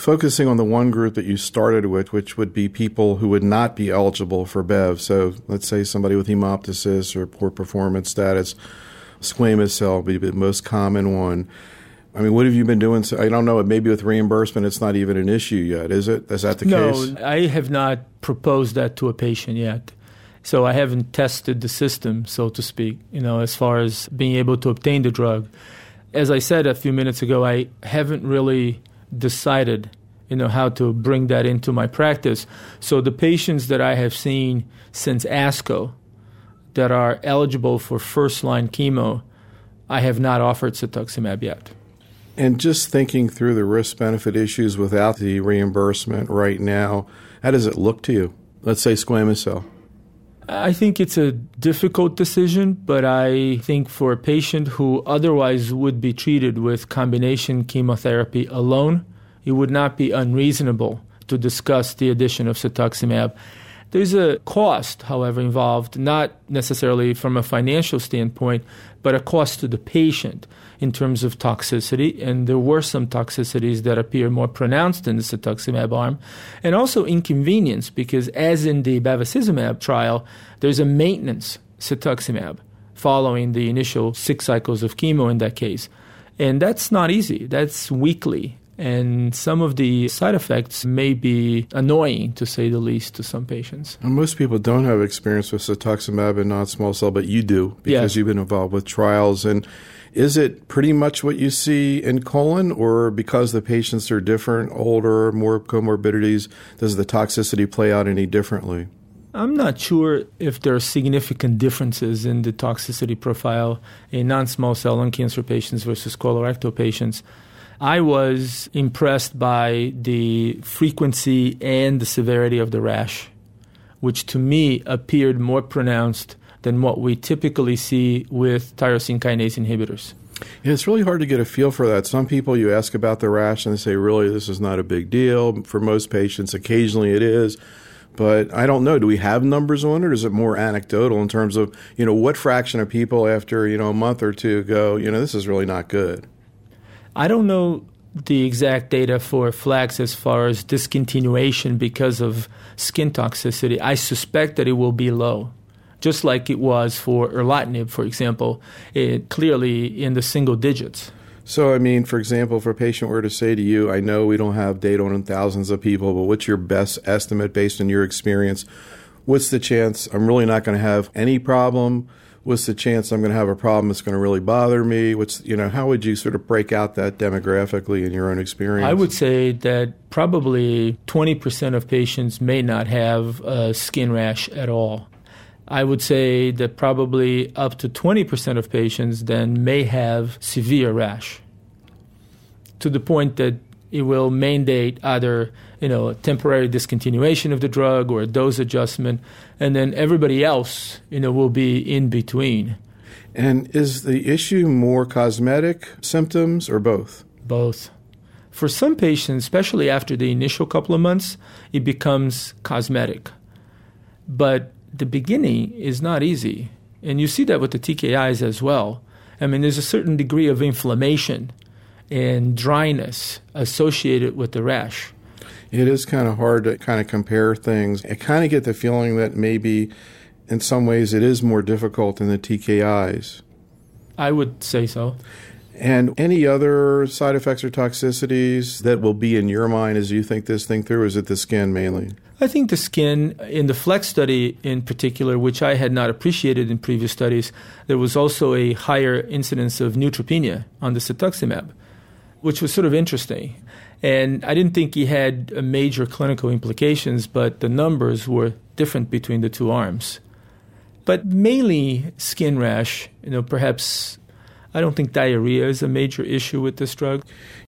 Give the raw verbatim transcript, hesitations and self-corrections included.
focusing on the one group that you started with, which would be people who would not be eligible for B E V. So let's say somebody with hemoptysis or poor performance status, squamous cell would be the most common one. I mean, what have you been doing? So, I don't know, maybe with reimbursement, it's not even an issue yet, is it? Is that the no, case? No, I have not proposed that to a patient yet. So I haven't tested the system, so to speak, you know, as far as being able to obtain the drug. As I said a few minutes ago, I haven't really decided, you know, how to bring that into my practice. So the patients that I have seen since ASCO that are eligible for first-line chemo, I have not offered cetuximab yet. And just thinking through the risk-benefit issues without the reimbursement right now, how does it look to you? Let's say squamous cell. I think it's a difficult decision, but I think for a patient who otherwise would be treated with combination chemotherapy alone, it would not be unreasonable to discuss the addition of cetuximab. There's a cost, however, involved, not necessarily from a financial standpoint, but a cost to the patient in terms of toxicity. And there were some toxicities that appear more pronounced in the cetuximab arm. And also inconvenience, because as in the bevacizumab trial, there's a maintenance cetuximab following the initial six cycles of chemo in that case. And that's not easy. That's weekly. And some of the side effects may be annoying, to say the least, to some patients. And most people don't have experience with cetuximab and non-small cell, but you do because yeah. you've been involved with trials. And is it pretty much what you see in colon, or because the patients are different, older, more comorbidities, does the toxicity play out any differently? I'm not sure if there are significant differences in the toxicity profile in non-small cell lung cancer patients versus colorectal patients. I was impressed by the frequency and the severity of the rash, which to me appeared more pronounced than what we typically see with tyrosine kinase inhibitors. Yeah, it's really hard to get a feel for that. Some people, you ask about the rash and they say, really, this is not a big deal. For most patients, occasionally it is. But I don't know. Do we have numbers on it, or is it more anecdotal in terms of, you know, what fraction of people after, you know, a month or two go, you know, this is really not good? I don't know the exact data for FLAX as far as discontinuation because of skin toxicity. I suspect that it will be low, just like it was for erlotinib, for example, it clearly in the single digits. So, I mean, for example, if a patient were to say to you, I know we don't have data on thousands of people, but what's your best estimate based on your experience? What's the chance I'm really not going to have any problem? What's the chance I'm going to have a problem that's going to really bother me? What's, you know, how would you sort of break out that demographically in your own experience? I would say that probably twenty percent of patients may not have a skin rash at all. I would say that probably up to twenty percent of patients then may have severe rash, to the point that it will mandate either, you know, a temporary discontinuation of the drug or a dose adjustment, and then everybody else, you know, will be in between. And is the issue more cosmetic symptoms or both? Both. For some patients, especially after the initial couple of months, it becomes cosmetic. But the beginning is not easy. And you see that with the T K Is as well. I mean, there's a certain degree of inflammation and dryness associated with the rash. It is kind of hard to kind of compare things. I kind of get the feeling that maybe in some ways it is more difficult in the T K Is. I would say so. And any other side effects or toxicities that will be in your mind as you think this thing through? Is it the skin mainly? I think the skin, in the FLEX study in particular, which I had not appreciated in previous studies, there was also a higher incidence of neutropenia on the cetuximab, which was sort of interesting. And I didn't think he had major clinical implications, but the numbers were different between the two arms. But mainly skin rash, you know, perhaps I don't think diarrhea is a major issue with this drug.